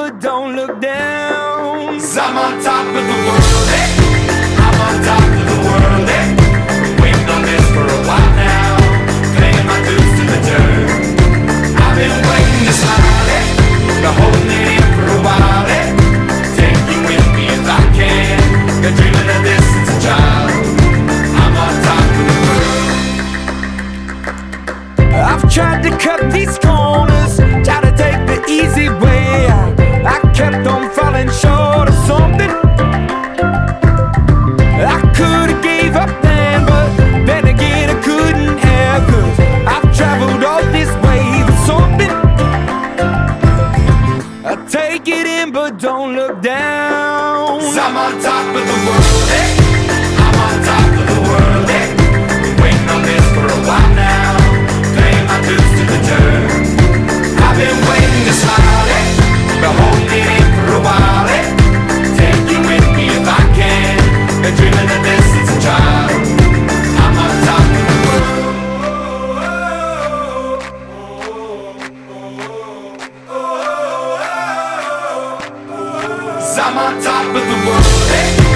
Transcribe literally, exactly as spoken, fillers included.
but don't look down. 'Cause I'm on top of the world, hey. I'm on top of the world, hey. Been waiting on this for a while now, paying my dues to the dirt. I've been waiting to smile, hey. Been holding it in for a while, hey. Take you with me if I can. Been dreaming of this since a child. I'm on top of the world. I've tried to cut these corners, try to take the easy way out. I kept on falling short of something. I could've gave up then, but then again I couldn't have. 'Cause I've traveled all this way for something. I take it in but don't look down. 'Cause I'm on top of the world, hey. I'm on top of the world, hey. Been waiting on this for a while now, paying my dues to the dirt. I've been waiting to smile, hey. Been holding it in for a while, hey. Take you with me if I can. Been dreaming of this since a child. I'm on top of the world. 'Cause I'm on top of the world, hey.